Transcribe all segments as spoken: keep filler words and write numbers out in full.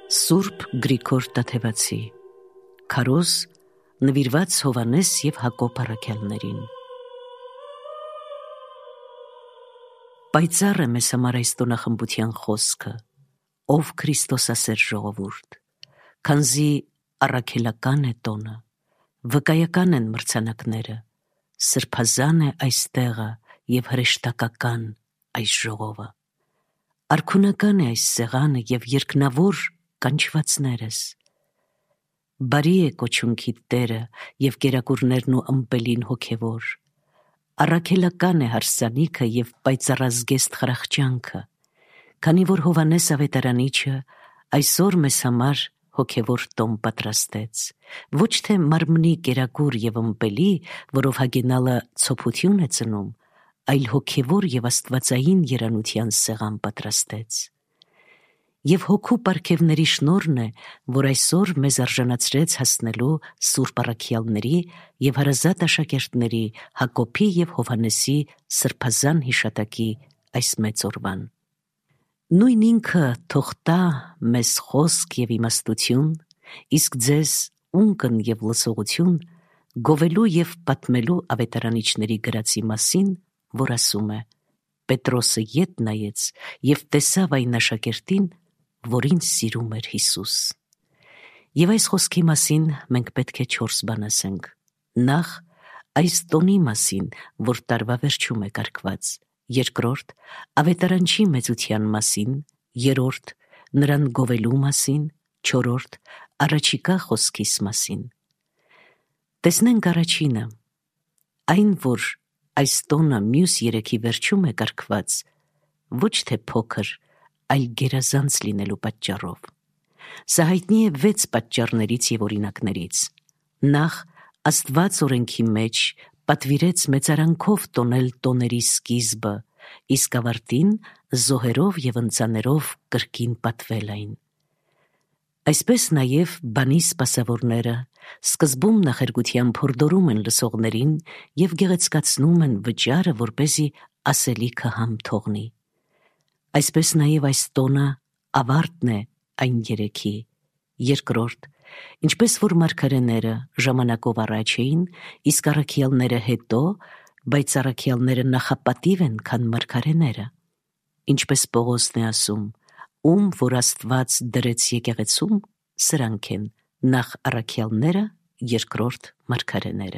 Սուրբ Գրիգոր Տաթևացի, քարոզ նվիրված Հովհաննես և Հակոբ առաքյալներին։ Պայծառ է մեզ համար այս տոնախմբության խոսքը, ով Քրիստոսասեր ժողովուրդ, քանզի առաքելական է տոնը, վկայական են մրցանակները, սրբազան է այս տեղը և հրեշտակական այս ժողովը, արքունական է այս սեղանը և երկնավոր կանչվածներս։ Բարի է կոչունքիդ Տերը և կերակուրներն ու ըմպելին հոգևոր, առաքելական է հարսանիքը և պայծառազգեստ խրախճանքը, քանի որ Հովհաննես ավետարանիչը այսօր մեզ համար հոգևոր տոն պատրաստեց, ոչ թե մարմնի կերակուր և ըմպելի, որով հագենալը ցոփություն է ծնում, այլ հոգևոր և աստվածային երանության սեղան պատրաստեց։ Եվ հոգու պարգևների շնորհն է, որ այսօր մեզ արժանացրեց հասնելու սուրբ առաքյալների և հարազատ աշակերտների Հակոբի և Հովհաննեսի սրբազան հիշատակի այս մեծ օրվան։ Նույն ինքը թող տա մեզ խոսք և իմաստություն, իսկ ձեզ ունկն և լսողություն գովելու և պատմելու ավետարանիչների գրածի մասին, որ ասում է. Պետրոսը ետ նայեց և տեսավ այն աշակերտին, որին սիրում էր Հիսուս։ Եվ այս խոսքի մասին մենք պետք է չորս բան ասենք. նախ այս տոնի մասին, որ տարվա վերջում է կարգված, երկրորդ ավետարանչի մեծության մասին, երրորդ նրան գովելու մասին, չորրորդ առաջիկա խոսքիս մասին։ Տեսնենք առաջինը, այն, որ այս տոնը մյուս երեքի վերջում է կարգված, ոչ թե փոքր, այլ գերազանց լինելու պատճառով։ Սա հայտնի է վեց պատճառներից և օրինակներից։ Նախ Աստված օրենքի մեջ պատվիրեց մեծարանքով տոնել տոների սկիզբը, իսկ ավարտին զոհերով և ընծաներով կրկին պատվել այն։ Այսպես նաև բանի սպասավորները սկզբում նախերգությամբ հորդորում են լսողներին և գեղեցկացնում են վճարը, որպեսզի ասելիքը համ թողնի։ Այսպես նաև այս տոնը ավարտն է այն երեքի։ Երկրորդ, ինչպես որ մարգարեները ժամանակով առաջ էին, իսկ առաքյալները հետո, բայց առաքյալները նախապատիվ են, քան մարգարեները։ Ինչպես Պողոսն է ասում. ում որ Աստված դրեց եկեղեցում, սրանք են նախ առաքյալները, երկրորդ մարգարեները։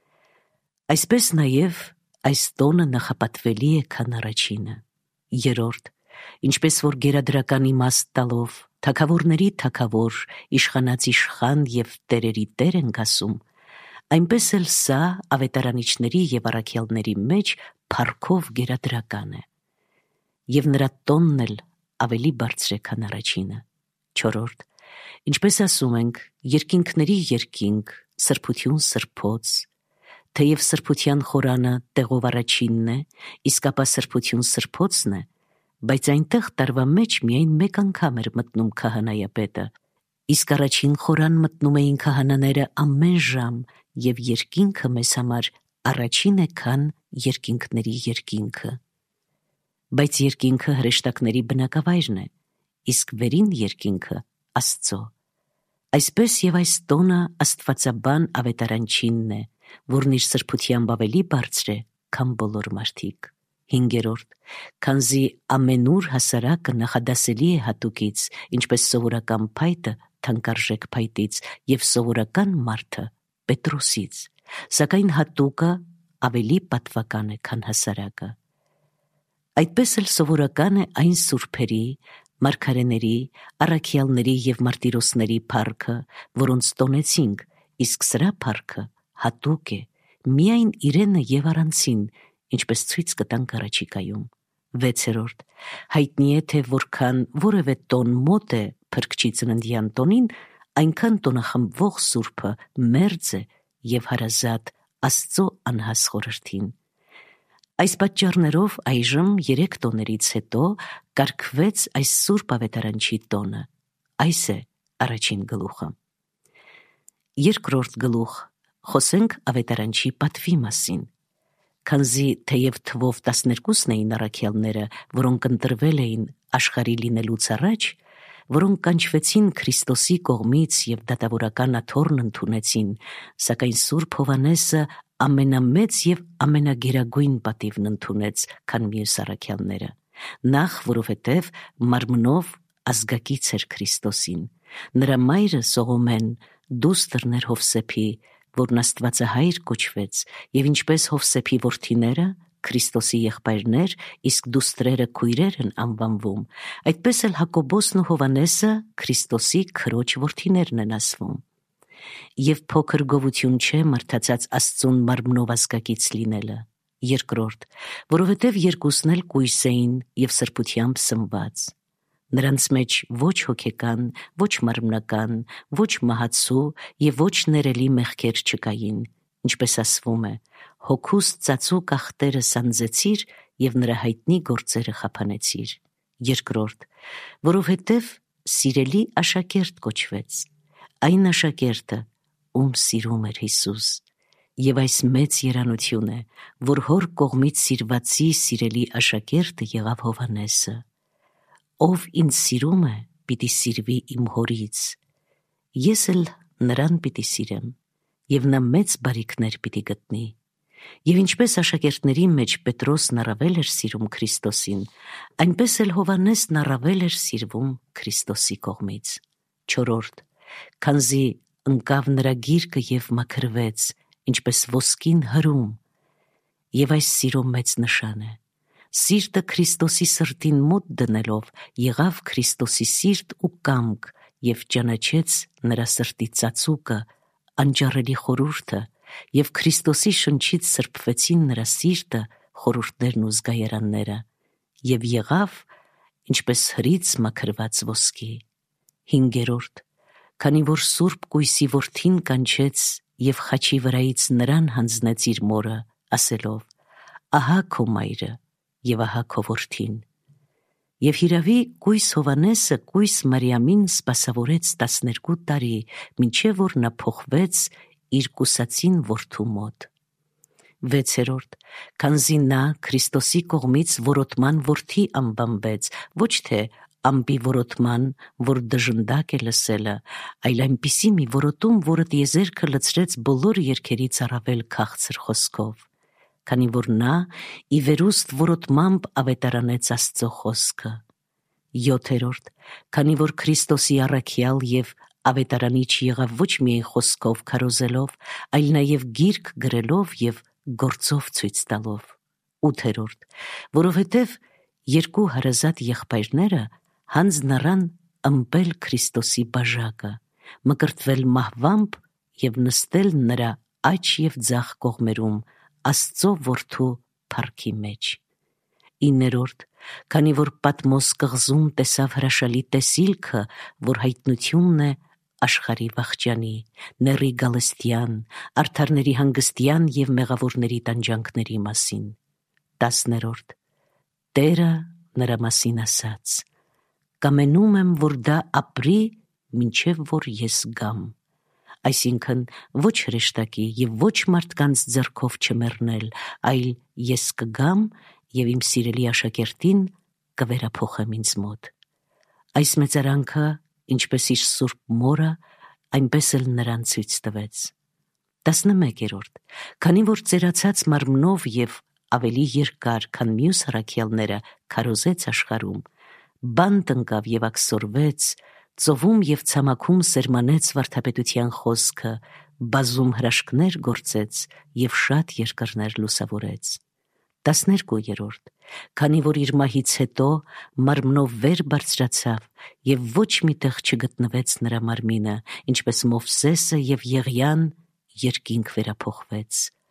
Այսպես նաև այս տոնը նախապատվելի է, քան առաջինը։ Երրորդ, ինչպես որ գերադրական իմաստ տալով թագավորների թագավոր, իշխանած իշխան և տերերի Տեր ենք ասում, այնպես էլ սա ավետարանիչների և առաքյալների մեջ փառքով գերադրական է։ Եվ նրա տոնն էլ ավելի բարձր է, քան առաջինը։ Չորրորդ, ինչպես ասում ենք, երկինքների երկինք, սրբություն սրբոց, թեև սրբության խորանը տեղով առաջինն է, իսկ ապա սրբություն սրբոցն է, բայց այնտեղ տարվա մեջ միայն մեկ անգամ էր մտնում քահանայապետը, իսկ առաջին խորան մտնում էին քահանաները ամեն ժամ, և երկինքը մեզ համար առաջին է, քան երկինքների երկինքը։ Բայց երկինքը հրեշտակների բնակավայրն է, իսկ վերին երկինքը Աստծո։ Այսպես և այս տոնը աստվածաբան ավետարանչինն է, որն իր սրբությամբ ավելի բարձր է, քան բոլոր մարդիկ։ Հինգերորդ, քանզի ամենուր հասարակը նախադասելի է հատուկից, ինչպես սովորական փայտը թանկարժեք փայտից և սովորական մարդը Պետրոսից, սակայն հատուկը ավելի պատվական է, քան հասարակը։ Այդպես էլ սովորական է այն սուրբերի, մարգարեների, առաքյալների և մարտիրոսների փառքը, որոնց տոնեցինք, իսկ սրա փառքը հատուկ է, միայն իրենը և առանցին, ինչպես ցույց կտանք առաջիկայում։ Վեցերորդ, հայտնի է, թե որքան որևէ տոն մոտ է Փրկչի ծննդյան տոնին, այնքան տոնախմբվող սուրբը մերձ է և հարազատ Աստծո անհաս խորհրդին։ Այս պատճառներով այժմ երեք տոներից հետո կարգվեց այս սուրբ ավետարանչի տոնը։ Այս է առաջին գլուխը։ Երկրորդ գլուխ. խոսենք ավետարանչի պատվի մասին։ Քանզի թեև թվով տասներկուսն էին առաքյալները, որոնք ընտրվել էին աշխարհի լինելուց առաջ, որոնք կանչվեցին Քրիստոսի կողմից և դատավորական աթոռն ընդունեցին, սակայն Սուրբ Հովհաննեսը ամենամեծ և ամենագերագույն պատիվն ընդունեց, քան մյուս առաքյալները, նախ որովհետև մարմնով ազգակից էր Քրիստոսին։ Նրա մայրը Սողոմեն դուստրն էր Հովսեփի, որն Աստվածահայր կոչվեց, և ինչպես Հովսեփի որդիները Քրիստոսի եղբայրներ, իսկ դուստրերը քույրեր են անվանվում, այդպես էլ Հակոբոսն ու Հովհաննեսը Քրիստոսի քրոջ որդիներն են ասվում։ Եվ փոքր գովություն չէ մարդացած Աստծուն մարմնով ազգակից լինելը։ Երկրորդ, որովհետև երկուսն էլ կույս էին և սրբությամբ սնված։ Նրանց մեջ ոչ հոգեկան, ոչ մարմնական, ոչ մահացու և ոչ ներելի մեղքեր չկային, ինչպես ասվում է. հոգուս ծածուկ ախտերը սանձեցիր և նրա հայտնի գործերը խափանեցիր։ Երկրորդ, որովհետև սիրելի աշակերտ կոչվեց, այն աշակերտը, ում սիրում էր Հիսուս։ Եվ այս մեծ երանություն է, որ հոր կողմից սիրվածի սիրելի աշակերտը եղավ Հովհաննեսը։ Ով ինձ սիրում է, պիտի սիրվի իմ հորից, ես էլ նրան պիտի սիրեմ, և նա մեծ բարիքներ պիտի գտնի։ Եվ ինչպես աշակերտների մեջ Պետրոսն առավել էր սիրում Քրիստոսին, այնպես էլ Հովհաննեսն առավել էր սիրվում Քրիստոսի կողմից։ Չորրորդ, քանզի ընկավ նրա գիրկը և մաքրվեց, ինչպես ոսկին հրում, և այս սիրո մեծ նշան է։ Սիրտը Քրիստոսի սրտին մոտ դնելով եղավ Քրիստոսի սիրտ ու կամք և ճանաչեց նրա սրտի ծածուկը, անճարելի խորհուրդը, և Քրիստոսի շնչից սրբվեցին նրա սիրտը, խորհուրդներն ու զգայարանները, և եղավ ինչպես հրից մաքրված ոսկի։ Հինգերորդ, քանի որ Սուրբ Կույսի որդին կանչեց և խաչի վրայից նրան հանձնեց իր մորը, ասելով. ահա քո մայրը և ահա քո որդին։ Եվ հիրավի կույս Հովհաննեսը կույս Մարիամին սպասավորեց տասներկու տարի, մինչև որ նա փոխվեց իր կուսածին որդու մոտ։ Վեցերորդ, քանզի նա Քրիստոսի կողմից որոտման որդի անվանվեց, ոչ թե ամպի որոտման, որ դժնդակ է լսելը, այլ այնպիսի մի որոտում, որը տիեզերքը լցրեց բոլոր երգերից առավել քաղցր խոսքով, քանի որ նա ի վերուստ որոտմամբ ավետարանեց Աստծո խոսքը։ Յոթերորդ, քանի որ Քրիստոսի առաքյալ և ավետարանիչ եղավ ոչ միայն խոսքով քարոզելով, այլ նաև գիրք գրելով և գործով ցույց տալով։ Ութերորդ, որովհետև երկու հարազատ եղբայրները հանձն առան ըմպել Քրիստոսի բաժակը, մկրտվել մահվամբ և նստել նրա աջ և ձախ կողմերում Աստծո որդու փառքի մեջ։ Իններորդ, քանի որ Պատմոս կղզում տեսավ հրաշալի տեսիլքը, որ հայտնությունն է աշխարհի վախճանի, նեռի գալստյան, արդարների հանգստյան և մեղավորների տանջանքների մասին։ Տասներորդ, Տերը նրա մասին ասաց. կամենում եմ, որ դա ապրի, մինչև որ ես գամ։ Այսինքն ոչ հրեշտակի և ոչ մարդկանց ձեռքով չմեռնել, այլ ես կգամ և իմ սիրելի աշակերտին կվերափոխեմ ինձ մոտ։ Այս մեծարանքը, ինչպես իր սուրբ մորը, այնպես էլ նրան ցույց տվեց։ Տասնմեկերորդ, քանի որ ծերացած մարմնով և ավելի երկար, քան մյուս առաքյալները քարոզեց աշխարհում, բանտ ընկավ և աքսորվեց, ծովում և ցամաքում սերմանեց վարդապետության խոսքը, բազում հրաշքներ գործեց և շատ երկրներ լուսավորեց։ Տասներկուերորդ, քանի որ իր մահից հետո մարմնով վեր բարձրացավ և ոչ մի տեղ չգտնվեց նրա մարմինը, ինչպես Մովսեսը և Եղիան երկինք վերափոխվեց։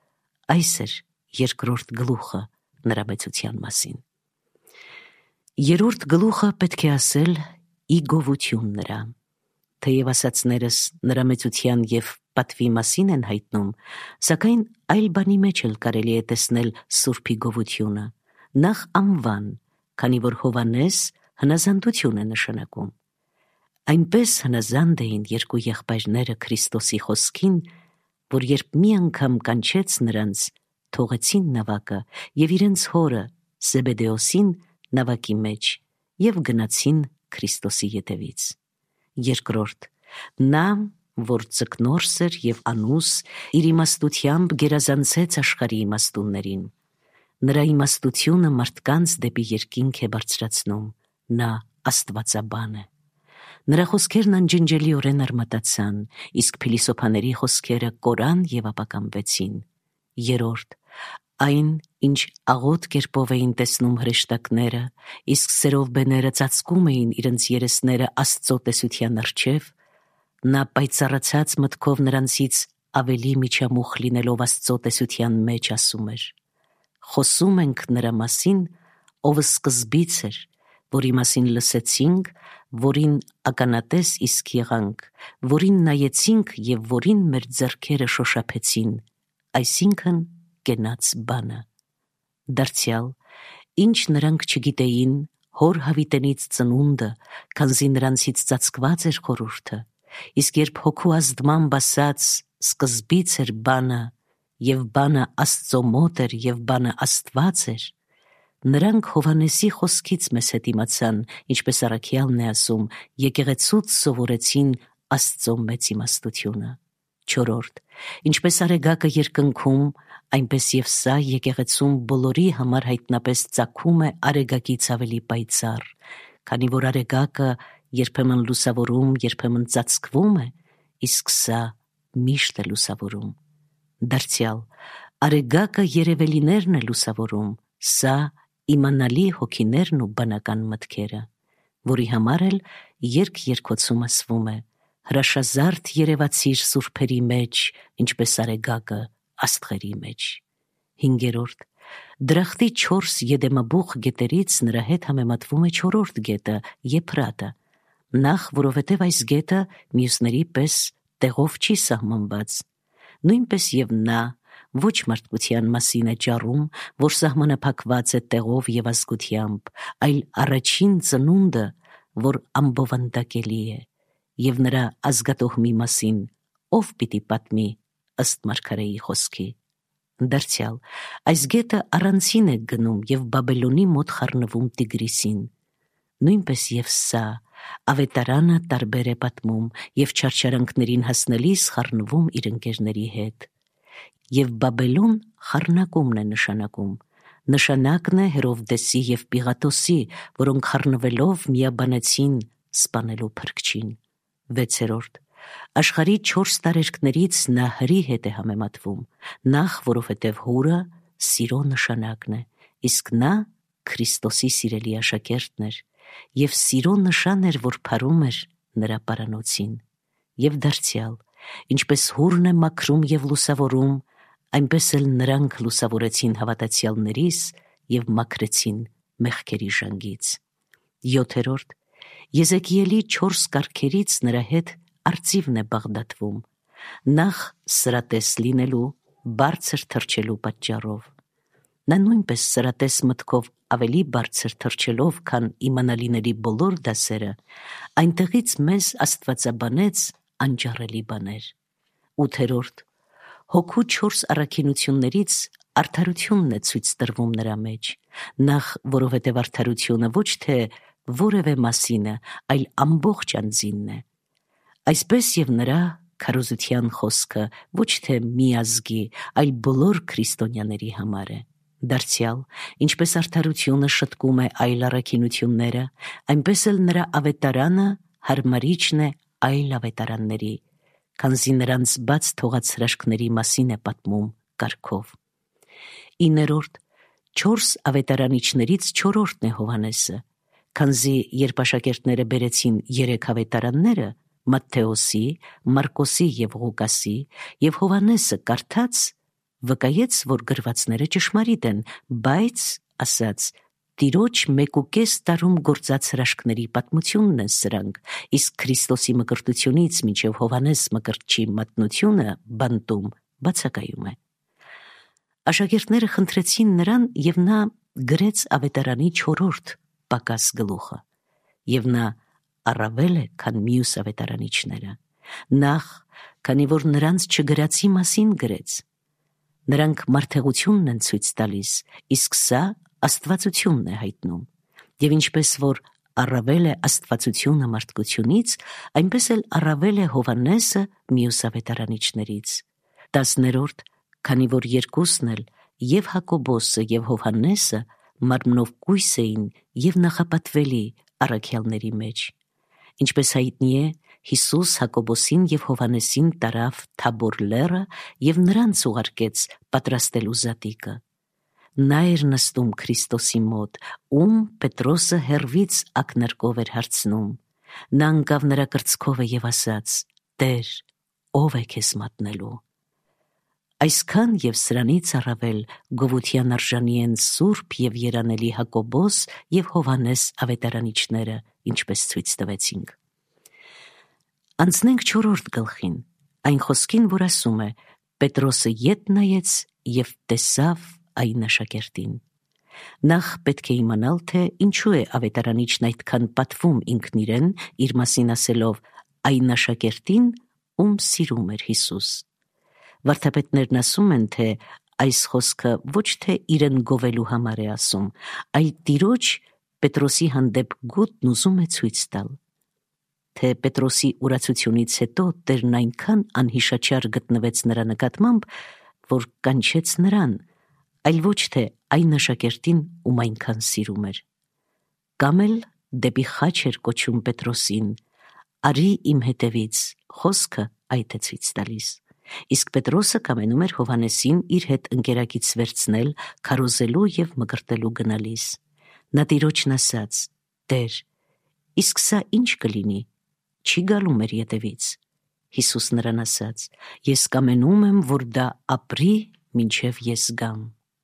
Այս էր երկրորդ գլուխը նրա մեծության մասին։ Երրորդ գլուխը պետք է ասել ի գովություն նրա։ Թեև ասածներս նրա մեծության և պատվի մասին են հայտնում, սակայն այլ բանի մեջ էլ կարելի է տեսնել Սուրբի գովությունը, նախ անվան, քանի որ Հովհաննես հնազանդություն է նշանակում։ Այնպես հնազանդ էին երկու եղբայրները Քրիստոսի խոսքին, որ երբ մի անգամ կանչեց նրանց, թողեցին նավակը և իրենց հորը Զեբեդեոսին նավակի մեջ և գնացին Քրիստոսի ետևից։ Երկրորդ, նա, որ ձկնորս էր և անուս, իր իմաստությամբ գերազանցեց աշխարհի իմաստուններին։ Նրա իմաստությունը մարդկանց դեպի երկինք է բարձրացնում, նա աստվածաբան է։ Նրա խոսքերն անջնջելիորեն արմատացան, իսկ փիլիսոփաների խոսքերը կորան և ապականվեցին։ Երորդ, այն, ինչ աղոտ կերպով էին տեսնում հրեշտակները, իսկ սերովբեները ծածկում էին իրենց երեսները Աստծո տեսության առջև, նա պայծառացած մտքով նրանցից ավելի միջամուխ լինելով Աստծո տեսության մեջ ասում էր. «Խոսում ենք նրա մասին, ով սկզբից էր, որի մասին լսեցինք, որին ականատես իսկ եղանք, որին նայեցինք և որին մեր ձեռքերը շոշափեցին, այսինքն կենաց բանը»։ Դարձյալ, ինչ նրանք չգիտեին, հոր հավիտենից ծնունդը, քանզի նրանցից ծածկված էր խորհուրդը, իսկ երբ հոգու ազդմամբ ասաց սկզբից էր բանը, և բանը Աստծո մոտ էր, և բանը Աստված էր, նրանք Հովհաննեսի խոսքից մեզ հետ իմացան, ինչպես առաքյալն է ասում, եկեղեցուց սովորեցին Աստծո մեծ իմաստությունը։ Չորրորդ, ինչպես արեգակը երկնքում, այնպես և սա եկեղեցում բոլորի համար հայտնապես ծագում է արեգակից ավելի պայծառ, քանի որ արեգակը երբեմն լուսավորում, երբեմն ծածկվում է, իսկ սա միշտ է լուսավորում։ Դարձյալ, արեգակը երևելիներն է լուսավորում, սա իմանալի հոգիներն ու բանական մտքերը, որի համար էլ երգ-երգոցում ասվում է. «Հրաշազարդ երևացիր սուրբերի մեջ, ինչպես արեգակը աստղերի մեջ»։ Հինգերորդ, դրախտի չորս եդեմաբուխ գետերից նրա հետ համեմատվում է չորրորդ գետը՝ Եփրատը, նախ որովհետև այս գետը մյուսների պես տեղով չի սահմանված։ Նույնպես և նա ոչ մարդկության մասին է ճառում, որ սահմանափակված է տեղով և ազգությամբ, այլ առաջին ծնունդը, որ ամբովանդակելի է, և նրա ազգատոհմի մասին ով պիտի պատմի ըստ մարգարեի խոսքի։ Դարձյալ, այս գետը առանցին է գնում և Բաբելոնի մոտ խառնվում Տիգրիսին։ Նույնպես և սա ավետարանը տարբեր է պատմում և չարչարանքներին հասնելիս խառնվում իր ընկերների հետ։ Եվ Բաբելոն խառնակումն է նշանակում։ Նշանակն է Հերովդեսի և Պիղատոսի, որոնք խառնվելով միաբանեցին սպանելու Փրկչին։ Վեցերորդ, աշխարհի չորս տարերկներից նա հրի հետ է համեմատվում, նախ որովհետև հուրը սիրո նշանակն է, իսկ նա Քրիստոսի սիրելի աշակերտն էր, և սիրո նշան էր, որ փարում էր նրա պարանոցին։ Եվ դարձյալ, ինչպես հուրն է մաքրում և լուսավորում, այնպես էլ նրանք լուսավորեցին հավատացյալներիս և մաքրեցին մեղքերի ժանգից։ Յոթերորդ, Եզեկիելի չորս կարգերից նրա հետ արծիվն է բաղդատվում, նախ սրատես լինելու, բարձր թռչելու պատճառով։ Նա նույնպես սրատես մտքով ավելի բարձր թռչելով, քան իմանալիների բոլոր դասերը, այնտեղից մեզ աստվածաբանեց անճառելի բաներ։ Ութերորդ, հոգու չորս առաքինություններից արդարությունն է ցույց տրվում նրա մեջ, նախ որովհետև արդարությունը ոչ թե որևէ մասին է, այլ ամբողջ անձինն է։ Այսպես և նրա քարոզության խոսքը ոչ թե մի ազգի, այլ բոլոր քրիստոնյաների համար է։ Դարձյալ, ինչպես արդարությունը շտկում է այլ առաքինությունները, այնպես էլ նրա ավետարանը հարմարիչն է այլ ավետարանների, քանզի նրանց բաց թողած հրաշքների մասին է պատմում կարգով։ Իներորդ, չորս ավետարանիչներից չորրորդն է Հովհաննեսը, քանզի երբ աշակերտները բերեցին երեք ավետարանները՝ Մատթեոսի, Մարկոսի և Ղուկասի, և Հովհաննեսը կարդաց, վկայեց, որ գրվածները ճշմարիտ են, բայց ասաց. «Տիրոջ մեկուկես տարում գործած հրաշքների պատմությունն են սրանք, իսկ Քրիստոսի մկրտությունից մինչև Հովհաննես Մկրտչի մատնությունը բանտում բացակայում է»։ Աշակերտները խնդրեցին նրան, և նա գրեց ավետարանի չորրորդ պակաս գլուխը, և նա առավել է, քան մյուս ավետարանիչները, նախ, քանի որ նրանց չգրածի մասին գրեց։ Նրանք մարդեղությունն են ցույց տալիս, իսկ սա աստվածությունն է հայտնում։ Եվ ինչպես որ առավել է աստվածությունը մարդկությունից, այնպես էլ առավել է Հովհաննեսը մյուս ավետարանիչներից։ Տասներորդ, քանի որ երկուսն էլ, եւ Հակոբոսը եւ Հովհաննեսը մարմնով կույս էին եւ նախապատվելի առաքյալների մեջ։ Ինչպես հայտնի է, Հիսուս Հակոբոսին եւ Հովհաննեսին տարավ Թաբոր լեռը եւ նրանց ուղարկեց պատրաստելու զատիկը։ Նա էր նստում Քրիստոսի մոտ, ում Պետրոսը հեռվից ակնարկով էր հարցնում։ Նա ընկավ նրա կրծքովը եւ ասաց. «Տեր, ո՞վ է քեզ մատնելու»։ Այսքան եւ սրանից առավել գովության արժանի են Սուրբ եւ երանելի Հակոբոս եւ Հովհաննես ավետարանիչները, ինչպես ցույց տվեցինք։ Անցնենք չորրորդ գլխին, այն խոսքին, որ ասում է. Պետրոսը ետ նայեց եւ տեսավ այն աշակերտին։ Նախ պետք է իմանալ, թե ինչու է ավետարանիչն այդքան պատվում ինքն իրեն, իր մասին ասելով այն աշակերտին, ում սիրում էր Հիսուս։ Վարդապետներն ասում են, թե այս խոսքը ոչ թե իրեն գովելու համար է ասում, այլ Տիրոջ Պետրոսի հանդեպ գուտն ուզում է ցույց տալ։ Թե Պետրոսի ուրացությունից հետո Տերն այնքան անհիշաչար գտնվեց նրա նկատմամբ, որ կանչեց նրան, այլ ոչ թե այն աշակերտին, ում այնքան սիրում էր։ Կամ էլ դեպի խաչ էր կոչում Պետրոսին, արի իմ հետևից, խոսքը այդ է ցույց տալիս։ Իսկ Պետրոսը կամենում էր Հովհաննեսին իր հետ ընկերակից վերցնել, քարոզելու եւ մկրտելու գնալիս։ Նա Տիրոջն ասաց. «Տեր, իսկ սա ինչ կլինի, չի գալու մեր ետևից»։ Հիսուս նրան ասաց. «Ես կամենում եմ, որ դա ապրի, մինչև ես գամ»։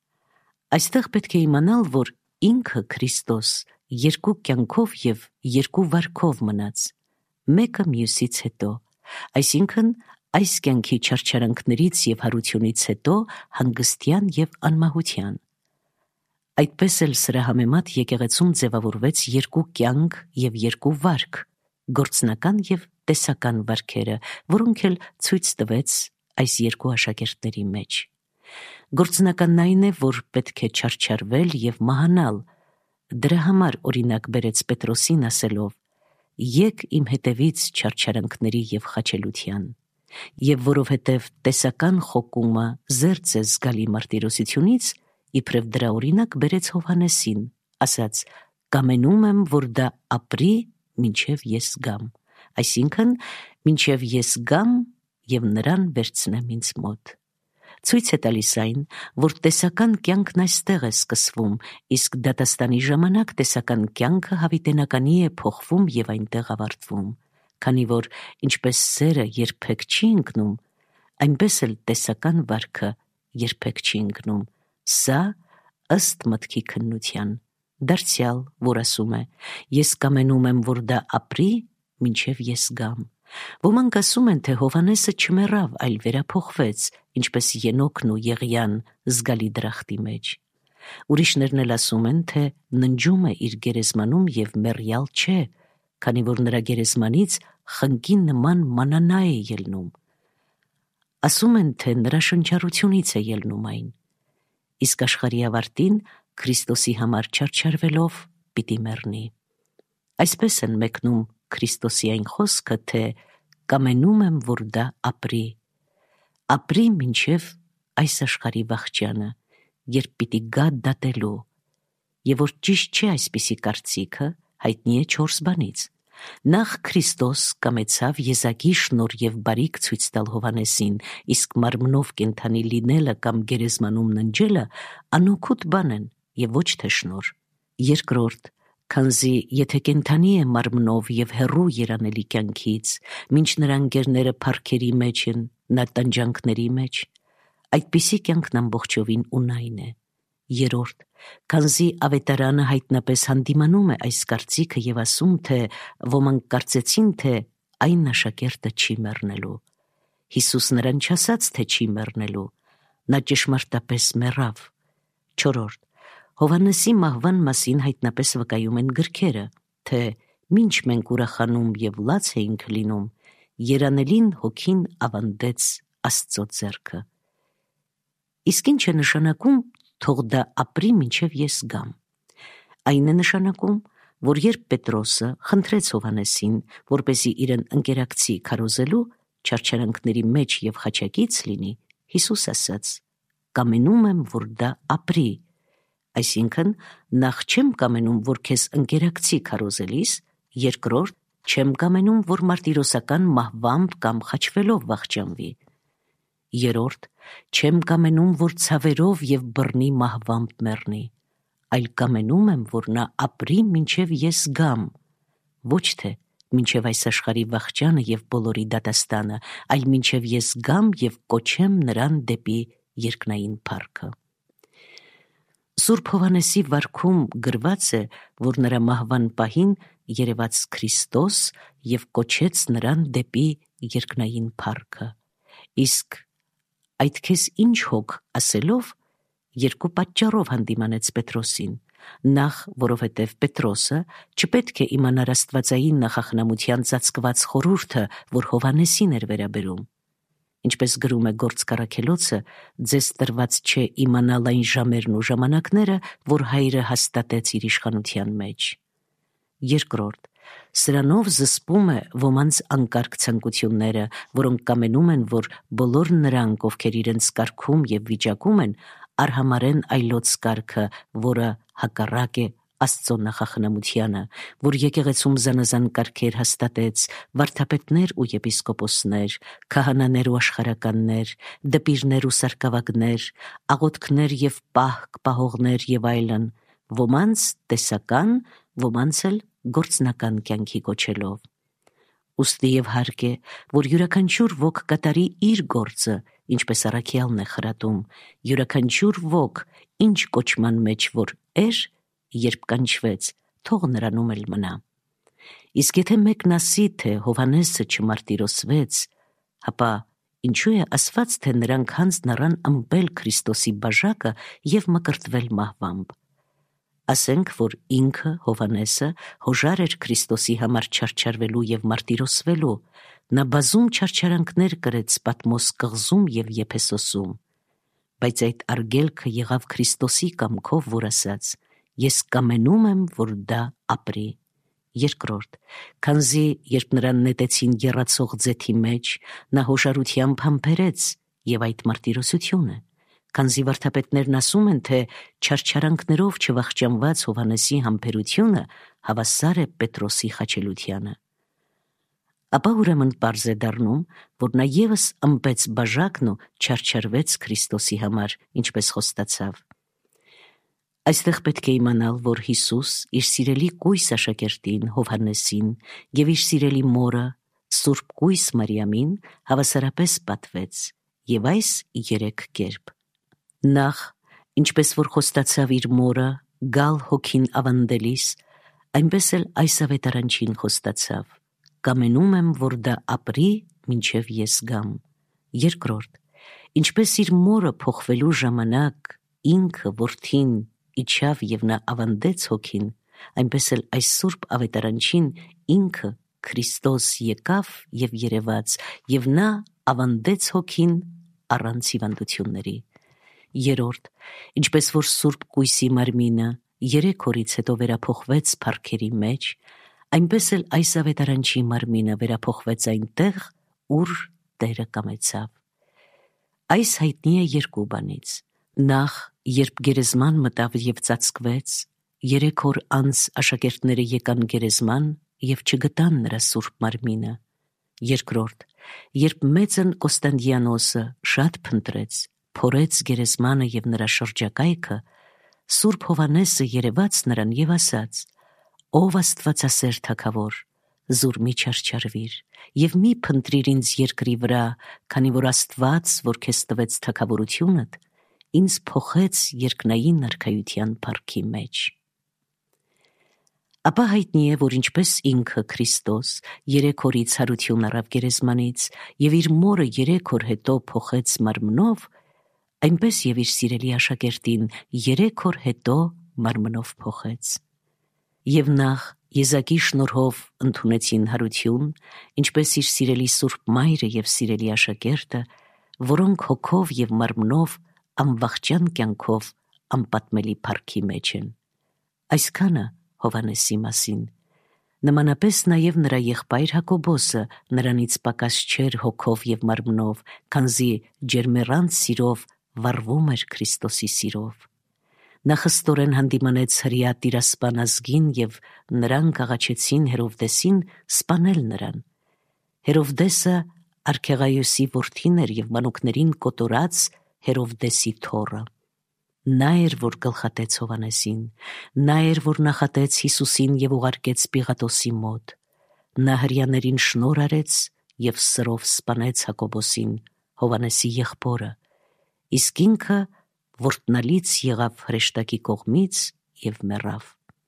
Այստեղ պետք է իմանալ, որ ինքը Քրիստոս երկու կյանքով եւ երկու վարքով մնաց, մեկը մյուսից հետո, այսինքն այս կյանքի չարչարանքներից եւ հարությունից հետո հանգստյան եւ անմահության։ Այդպես էլ սրա համեմատ եկեղեցում ձևավորվեց երկու կյանք եւ երկու վարք, գործնական եւ տեսական վարքերը, որոնք էլ ցույց տվեց այս երկու աշակերտների մեջ։ Գործնականն այն է, որ պետք է չարչարվել եւ մահանալ։ Դրա համար օրինակ բերեց Պետրոսին ասելով. «Եկ իմ հետևից չարչարանքների եւ խաչելության»։ Եվ որովհետև տեսական խոկումը զերծ է զգալի մարտիրոսությունից, իբրև դրա օրինակ բերեց Հովհաննեսին, ասաց. «Կամենում եմ, որ դա ապրի, մինչև ես գամ», այսինքն մինչև ես գամ եւ նրան վերցնեմ ինձ մոտ։ Ցույց է տալիս այն, որ տեսական կյանքն այստեղ է սկսվում, իսկ դատաստանի ժամանակ տեսական կյանքը հավիտենականի է փոխվում եւ այնտեղ ավարտվում, քանի որ ինչպես սերը երբեք չի ընկնում, այնպես էլ տեսական վարքը երբեք չի ընկնում։ Սա ըստ մտքի քննության, դարձյալ, որ ասում է. «Ես կամենում եմ, որ դա ապրի, մինչև ես գամ»։ Ոմանք ասում են, թե Հովհաննեսը չմեռավ, այլ վերափոխվեց, ինչպես Ենոքն ու Եղիան զգալի դրախտի մեջ։ Ուրիշներն էլ ասում են, թե ննջում է իր գերեզմանում եւ մեռյալ չէ, քանի որ նրա գերեզմանից խնկի նման մանանա է ելնում։ Ասում են, թե նրա շնչառությունից է ելնում այն։ Իսկ աշխարհի ավարտին Քրիստոսի համար չարչարվելով պիտի մեռնի։ Այսպես են մեկնում Քրիստոսի այն խոսքը, թե կամենում եմ, որ դա ապրի։ Ապրի մինչև այս աշխարհի վախճանը, երբ պիտի գա դատելու։ Եվ որ ճիշտ չէ այսպիսի կարծիքը, հայտնի է չորս բանից։ Նախ Քրիստոս կամեցավ եզակի շնորհ եւ բարիք ցույց տալ Հովհաննեսին, իսկ մարմնով կենդանի լինելը կամ գերեզմանում ննջելը անօգուտ բան են եւ ոչ թե շնորհ։ Երկրորդ, քանզի եթե կենդանի է մարմնով եւ հեռու երանելի կյանքից, մինչ նրա ընկերները փառքերի մեջ են, նա տանջանքների մեջ, այդպիսի կյանքն ամբողջովին ունայն է։ Երորդ, քանզի ավետարանը հայտնապես հանդիմանում է այս կարծիքը եւ ասում, թե ոմանք կարծեցին, թե այն աշակերտը չի մեռնելու։ Հիսուս նրան չասաց, թե չի մեռնելու, նա ճշմարտապես մեռավ։ Չորրորդ, Հովհաննեսի մահվան մասին հայտնապես վկայում են գրքերը, թե մինչ մենք ուրախանում եւ լաց էինք լինում, երանելին հոգին ավանդեց Աստծո ձեռքը։ Իսկ ինչ է նշանակում թող դա ապրի մինչև ես գամ։ Այն է նշանակում, որ երբ Պետրոսը խնդրեց Հովհաննեսին, որպեսզի իրեն ընկերակցի քարոզելու, չարչարանքների մեջ եւ խաչակից լինի, Հիսուս ասաց. «Կամենում եմ, որ դա ապրի», այսինքն նախ չեմ կամենում, որ քեզ ընկերակցի քարոզելիս, երկրորդ չեմ կամենում, որ մարտիրոսական մահվամբ կամ խաչվելով վախճանվի, երրորդ չեմ կամենում, որ ցավերով եւ բռնի մահվամբ մեռնի, այլ կամենում եմ, որ նա ապրի մինչև ես գամ, ոչ թե մինչև այս աշխարհի վախճանը եւ բոլորի դատաստանը, այլ մինչև ես գամ եւ կոչեմ նրան դեպի երկնային փառքը։ Սուրբ Հովհաննեսի վարքում գրված է, որ նրա մահվան պահին երևաց Քրիստոս եւ կոչեց նրան դեպի երկնային փառքը։ Իսկ այդ քեզ ինչ հոգ ասելով երկու պատճառով հանդիմանեց Պետրոսին. նախ, որովհետև Պետրոսը չպետք է իմանար աստվածային նախախնամության ծածկված խորհուրդը, որ Հովհաննեսին էր վերաբերում։ Ինչպես գրում է Գործք առաքելոցը, ձեզ տրված չէ իմանալ այն ժամերն ու ժամանակները, որ Հայրը հաստատեց իր իշխանության մեջ։ Երկրորդ, սրանով զսպում է ոմանց անկարգ ցանկությունները, որոնք կամենում են, որ բոլոր նրանք, ովքեր իրենց կարգում եւ վիճակում են, արհամարեն այլոց կարգը, որը հակառակ է Աստծո նախախնամությանը, որ եկեղեցում զանազան կարգեր հաստատեց, վարդապետներ ու եպիսկոպոսներ, քահանաներ ու աշխարհականներ, դպիրներ ու սարկավագներ, աղոթքներ եւ պահք պահողներ եւ այլն, ոմանց տեսական, ոմանց էլ գործնական կյանքի կոչելով։ Ուստի եւ հարկ է, որ յուրաքանչյուր ոք կատարի իր գործը, ինչպես առաքյալն է խրատում, յուրաքանչյուր ոք ինչ կոչման մեջ որ էր, երբ կանչվեց, թող նրանում էլ մնա։ Իսկ եթե մեկն ասի, թե Հովհաննեսը չմարտիրոսվեց, հապա ինչու է ասված, թե նրանք հանձն առան ըմբել Քրիստոսի բաժակը եւ մկրտվել մահվամբ։ Ասենք, որ ինքը Հովհաննեսը հոժար էր Քրիստոսի համար չարչարվելու եւ մարտիրոսվելու, նա բազում չարչարանքներ կրեց Պատմոս կղզում եւ Եփեսոսում, բայց այդ արգելքը եղավ Քրիստոսի կամքով, որ ասաց. «Ես կամենում եմ, որ դա ապրի»։ Երկրորդ, քանզի երբ նրան նետեցին եռացող ձեթի մեջ, նա հոժարությամբ համբերեց եւ այդ մարտիրոսությունը, քանզի վարդապետներն ասում են, թե չարչարանքներով չվախճանված Հովհաննեսի համբերությունը հավասար է Պետրոսի խաչելությանը։ Ապա ուրեմն պարզ է դառնում, որ նա եւս ըմբեց բաժակն ու չարչարվեց Քրիստոսի համար, ինչպես խոստացավ։ Այստեղ պետք է իմանալ, որ Հիսուս իր սիրելի կույս աշակերտին Հովհաննեսին եւ իր սիրելի մորը Սուրբ Կույս Մարիամին հավասարապես պատվեց եւ այս երեք կերպ. նախ, ինչպես որ խոստացավ իր մորը գալ հոգին ավանդելիս, այնպես էլ այս ավետարանչին խոստացավ. կամենում եմ, որ դա ապրի մինչև ես գամ։ Երկրորդ, ինչպես իր մորը փոխվելու ժամանակ ինքը որդին իջավ եւ նա ավանդեց հոգին, այնպես էլ այս սուրբ ավետարանչին ինքը Քրիստոս եկավ եւ երևաց, եւ նա ավանդեց հոգին առանց հիվանդությունների։ Երորդ, ինչպես որ Սուրբ Կույսի մարմինը երեք օրից հետո վերափոխվեց փառքերի մեջ, այնպես էլ այս ավետարանչի մարմինը վերափոխվեց այնտեղ, ուր Տերը կամեցավ։ Այս հայտնի է երկու բանից. նախ, երբ գերեզման մտավ եւ ծածկվեց, երեք օր անց աշակերտները եկան գերեզման եւ չգտան նրա սուրբ մարմինը։ Երկրորդ, երբ մեծն Կոստանդիանոսը շատ փնտրեց, փորեց գերեզմանը եւ նրա շրջակայքը, Սուրբ Հովհաննեսը երևաց նրան եւ ասաց. «Ով Աստվածասեր թագավոր, զուր մի չարչարվիր եւ մի փնտրիր ինձ երկրի վրա, քանի որ Աստված, որ քեզ տվեց թագավորությունդ, ինձ փոխեց երկնային արքայության փառքի մեջ»։ Ապա հայտնի է, որ ինչպես ինքը Քրիստոս երեք օրից հարություն առավ գերեզմանից եւ իր մորը երեք օր հետո փոխեց մարմնով, այնպես եւ իր սիրելի աշակերտին երեք օր հետո մարմնով փոխեց։ Եվ նախ Եզակի շնորհով ընդունեցին հարություն, ինչպես իր սիրելի Սուրբ Մայրը եւ սիրելի աշակերտը, որոնք հոգով եւ մարմնով անվախճան կյանքով անպատմելի փառքի մեջ են։ Այսքանը Հովհաննեսի մասին։ Նմանապես նաև նրա եղբայր Հակոբոսը նրանից պակաս չէր հոգով և մարմնով, քանզի ջերմեռանդ սիրով վառվում էր Քրիստոսի սիրով։ Նա խստորեն հանդիմանեց հրեա տիրասպան ազգին և նրանք աղաչեցին Հերովդեսին սպանել նրան։ Հերովդեսը Արքեղայոսի որդին էր և մանուկներին կոտորած Հերովդեսի թոռը։ Նա էր, որ գլխատեց Հովհաննեսին, նա էր, որ նախատեց Հիսուսին և ուղարկեց Պիղատոսի մոտ։ Նա հրեաներին շնորհ արեց և սրով սպանեց Հակոբոսին, Հովհաննեսի եղբորը, իսկ ինքը որտնալից եղավ հրեշտակի կողմից և մեռավ։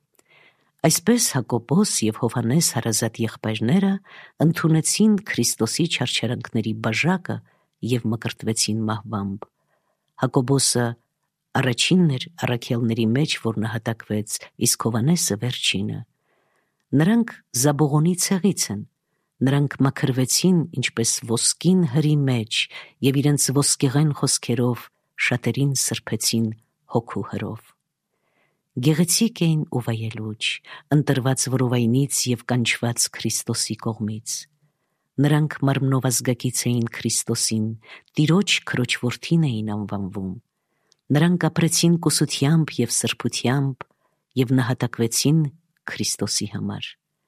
Այսպես Հակոբոս և Հովհաննես հարազատ եղբայրները ընդունեցին Քրիստոսի չարչարանքների բաժակը և մկրտվեցին մահվամբ։ Հակոբոսը առաջինն էր առաքյալների մեջ, որ նահատակվեց, իսկ Հովհաննեսը վերջինը։ Նրանք Զաբողոնի ցեղից են։ Նրանք մաքրվեցին ինչպես ոսկին հրի մեջ և իրենց ոսկեղեն խոսքերով շատերին սրբեցին հոգու հրով։ Գեղեցիկ էին ու վայելուչ, ընտրված որովայնից և կանչված Քրիստոսի կողմից։ Նրանք մարմնով ազգակից էին Քրիստոսին, Տիրոջ քրոջ որդին էին անվանվում։ Նրանք ապրեցին կուսությամբ և սրբությամբ և նահատակվեցին Քրիստոսի համար։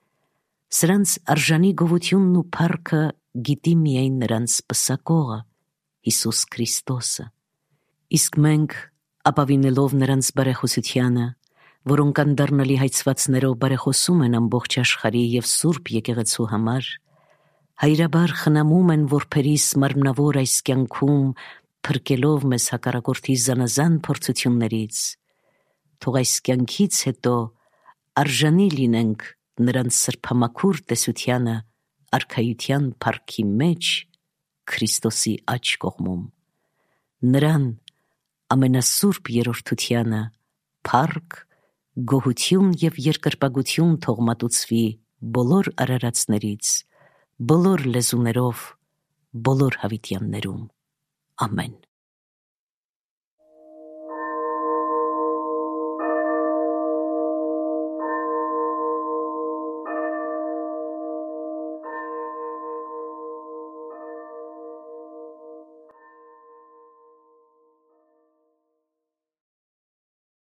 Սրանց արժանի գովությունն ու փառքը գիտի միայն նրանց պսակողը՝ Հիսուս Քրիստոսը։ Իսկ մենք, ապավինելով նրանց բարեխոսությանը, որոնք անդառնալի հայցվածներով բարեխոսում են ամբողջ աշխարհի և Սուրբ եկեղեցու համար, հայրաբար խնամում են որբերիս մարմնավոր այս կյանքում, փրկելով մեզ հակառակորդի զանազան փորձություններից, թող այս կյանքից հետո արժանի լինենք նրանց սրբամաքուր տեսությանը արքայության փառքի մեջ Քրիստոսի աջ կողմում։ Նրան ամենասուրբ երրորդությանը փառք, գոհություն և երկրպագություն թող մատուցվի բոլոր արարածներից, բոլոր լեզուներով, բոլոր հավիտյաններում։ Ամեն։